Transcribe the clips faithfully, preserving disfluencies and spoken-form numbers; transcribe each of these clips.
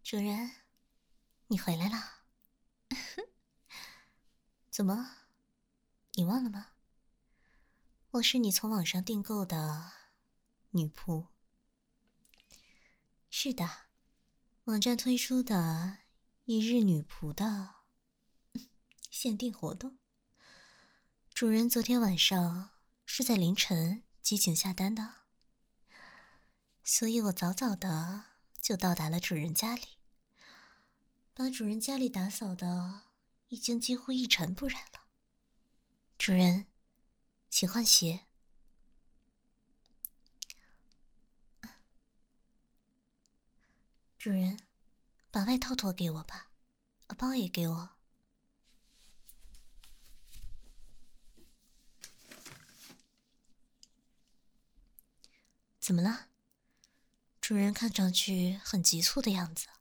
主人，你回来了。怎么，你忘了吗？我是你从网上订购的女仆。是的，网站推出的一日女仆的限定活动。主人昨天晚上是在凌晨激情下单的，所以我早早的就到达了主人家里，把主人家里打扫的已经几乎一尘不染了。主人，请换鞋。主人，把外套脱给我吧，包也给我。怎么了？主人看上去很急促的样子。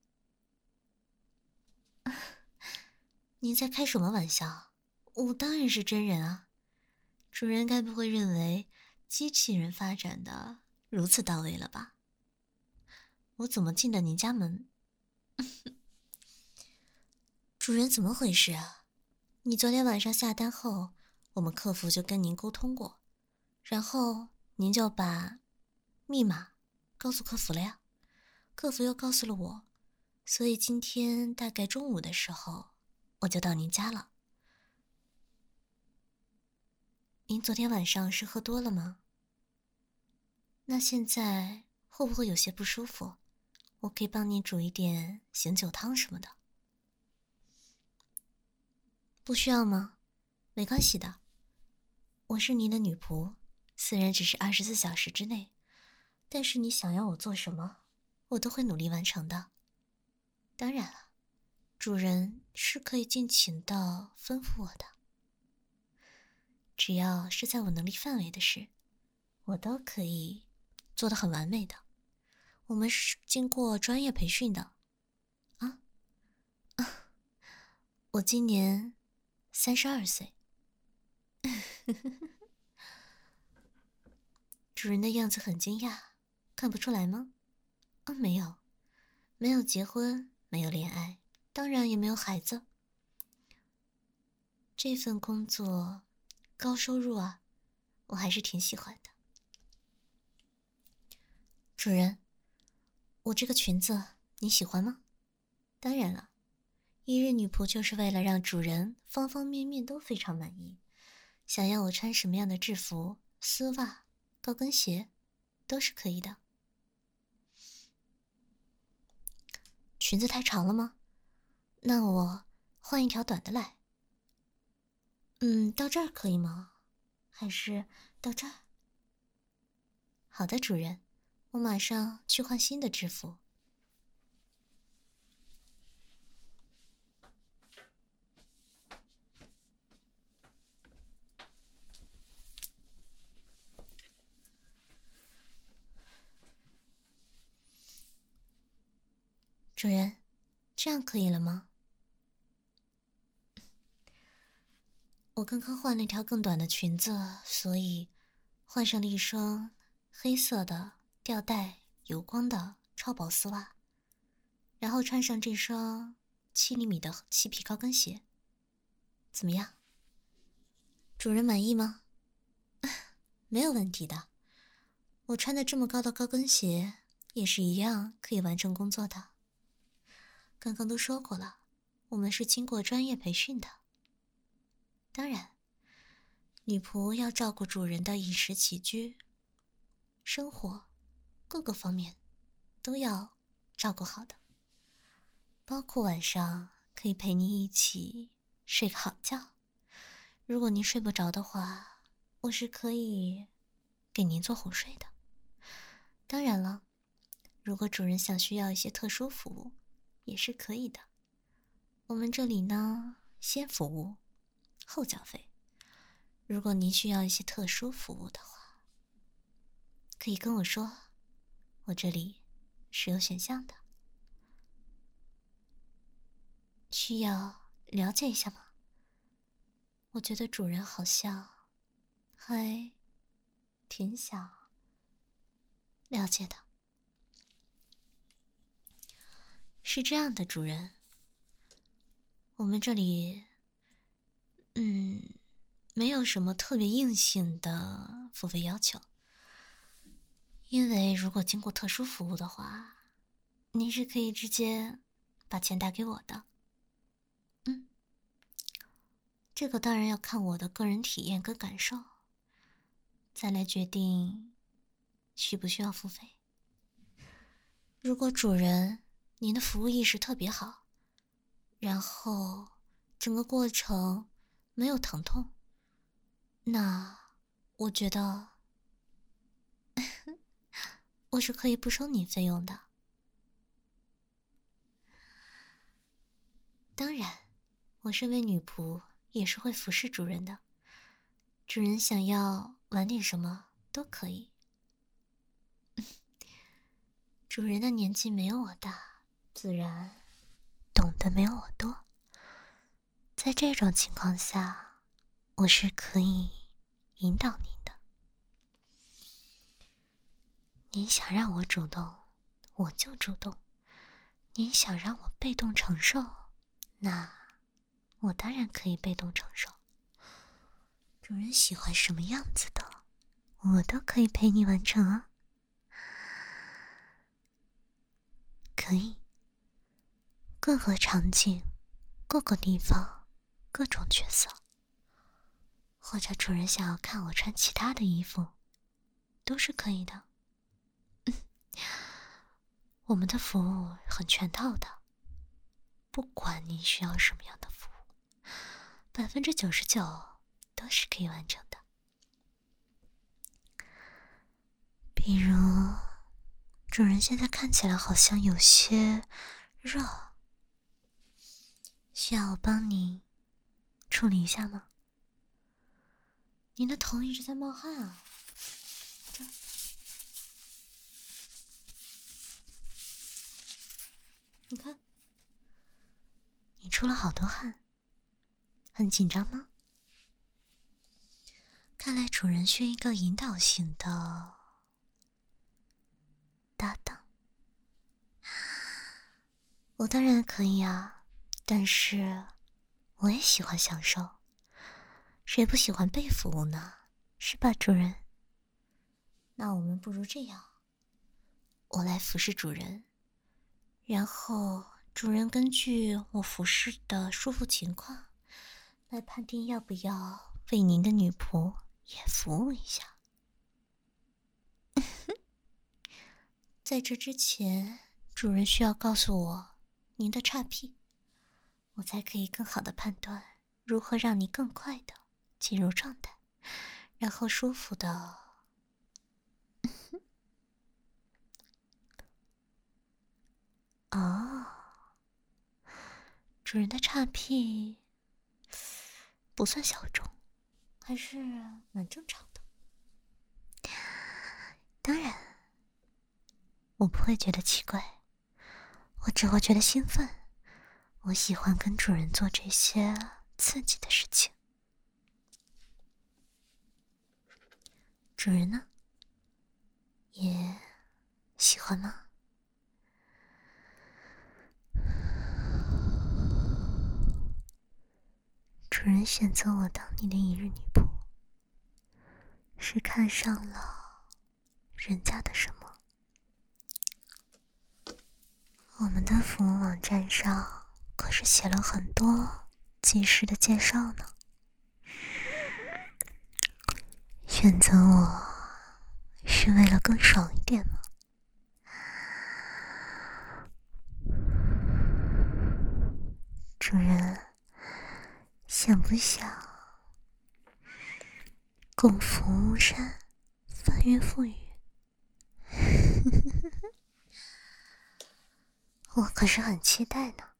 您在开什么玩笑？我当然是真人啊！主人该不会认为机器人发展的如此到位了吧？我怎么进的您家门？主人怎么回事啊？你昨天晚上下单后，我们客服就跟您沟通过，然后您就把密码告诉客服了呀，客服又告诉了我，所以今天大概中午的时候我就到您家了。您昨天晚上是喝多了吗？那现在会不会有些不舒服？我可以帮你煮一点醒酒汤什么的。不需要吗？没关系的，我是您的女仆，虽然只是二十四小时之内，但是你想要我做什么，我都会努力完成的。当然了，主人是可以尽情的吩咐我的，只要是在我能力范围的事，我都可以做得很完美的。我们是经过专业培训的。啊啊！我今年三十二岁。主人的样子很惊讶，看不出来吗？啊，没有，没有结婚，没有恋爱，当然也没有孩子。这份工作高收入啊，我还是挺喜欢的。主人，我这个裙子你喜欢吗？当然了，一日女仆就是为了让主人方方面面都非常满意，想要我穿什么样的制服、丝袜、高跟鞋，都是可以的。裙子太长了吗？那我换一条短的来。嗯，到这儿可以吗？还是到这儿？好的，主人，我马上去换新的制服。主人，这样可以了吗？我刚刚换了一条更短的裙子，所以换上了一双黑色的吊带油光的超薄丝袜，然后穿上这双七厘米的漆皮高跟鞋。怎么样？主人满意吗？没有问题的，我穿的这么高的高跟鞋也是一样可以完成工作的。刚刚都说过了，我们是经过专业培训的。当然，女仆要照顾主人的饮食起居、生活各个方面都要照顾好的，包括晚上可以陪你一起睡个好觉。如果您睡不着的话，我是可以给您做哄睡的。当然了，如果主人想需要一些特殊服务，也是可以的。我们这里呢，先服务，后缴费。如果您需要一些特殊服务的话，可以跟我说，我这里是有选项的。需要了解一下吗？我觉得主人好像还挺想了解的。 是这样的，主人，我们这里，嗯，没有什么特别硬性的付费要求，因为如果经过特殊服务的话，您是可以直接把钱打给我的。嗯，这个当然要看我的个人体验跟感受，再来决定需不需要付费。如果主人您的服务意识特别好，然后整个过程没有疼痛，那我觉得我是可以不收你费用的。当然，我身为女仆也是会服侍主人的，主人想要玩点什么都可以。主人的年纪没有我大，自然懂得没有我多。在这种情况下，我是可以引导您的。您想让我主动，我就主动；您想让我被动承受，那我当然可以被动承受。主人喜欢什么样子的，我都可以陪你完成啊。可以，各个场景，各个地方，各种角色，或者主人想要看我穿其他的衣服，都是可以的。我们的服务很全套的，不管您需要什么样的服务，百分之九十九都是可以完成的。比如，主人现在看起来好像有些热，需要我帮你处理一下吗？您的头一直在冒汗啊，这，你看，你出了好多汗，很紧张吗？看来主人需要一个引导型的搭档。我当然可以啊，但是我也喜欢享受，谁不喜欢被服务呢？是吧，主人？那我们不如这样，我来服侍主人，然后主人根据我服侍的舒服情况来判定要不要为您的女仆也服务一下。在这之前，主人需要告诉我您的差癖，我才可以更好的判断如何让你更快的进入状态，然后舒服的哦，主人的差癖不算小众，还是蛮正常的。当然，我不会觉得奇怪，我只会觉得兴奋。我喜欢跟主人做这些刺激的事情。主人呢？也喜欢吗？主人选择我当你的一日女仆，是看上了人家的什么？我们的服务网站上可是写了很多及时的介绍呢。选择我是为了更爽一点吗？主人想不想共扶巫山，翻云覆雨？我可是很期待呢。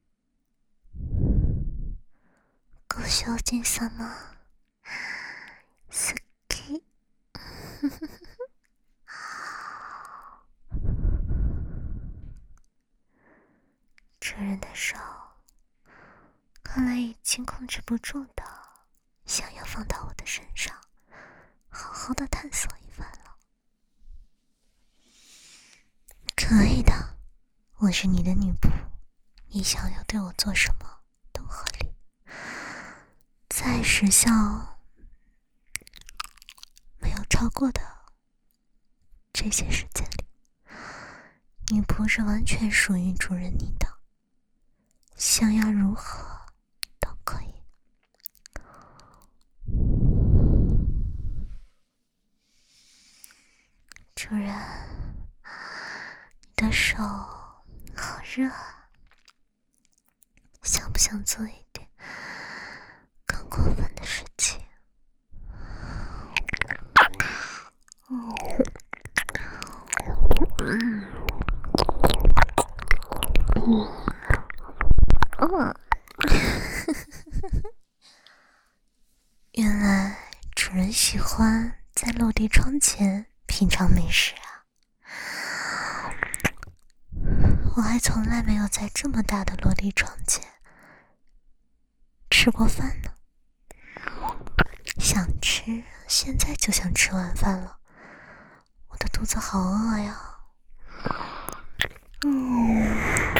ご主人様、好き。主人的手看来已经控制不住的想要放到我的身上，好好的探索一番了。可以的，我是你的女仆。 你想要对我做什么都合理。在时效没有超过的这些时间里，女仆是完全属于主人你的，想要如何都可以。主人，你的手好热啊，想不想做一点更过分的事情？原来主人喜欢在落地窗前品尝美食啊！我还从来没有在这么大的落地窗前吃过饭呢。想吃，现在就想吃晚饭了，我的肚子好饿呀。嗯。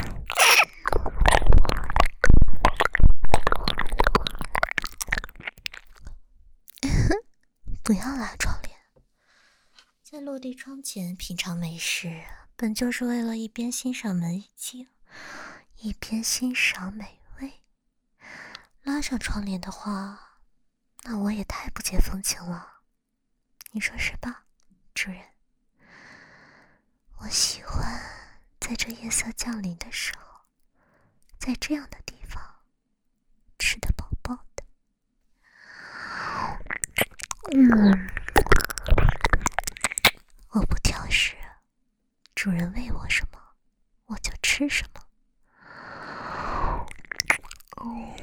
不要拉窗帘，在落地窗前品尝美食，本就是为了一边欣赏美景，一边欣赏美味。拉上窗帘的话，那我也太不解风情了，你说是吧，主人？我喜欢在这夜色降临的时候，在这样的地方吃得饱饱的。嗯，我不挑食，主人喂我什么，我就吃什么。嗯，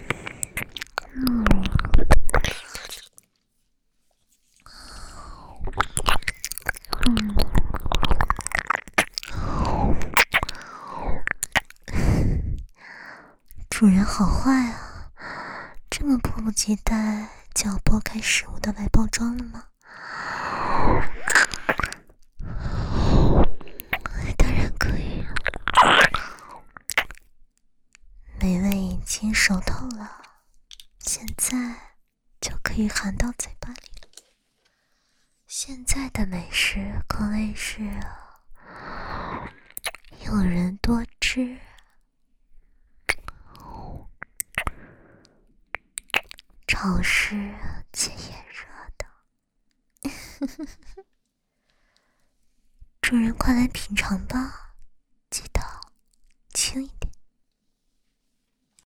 主人好坏啊，这么迫不及待就要剥开食物的外包装了吗？当然可以，美味已经熟透了，现在就可以含到嘴巴里了。现在的美食可谓是有人多汁，潮湿且炎热的。主人快来品尝吧。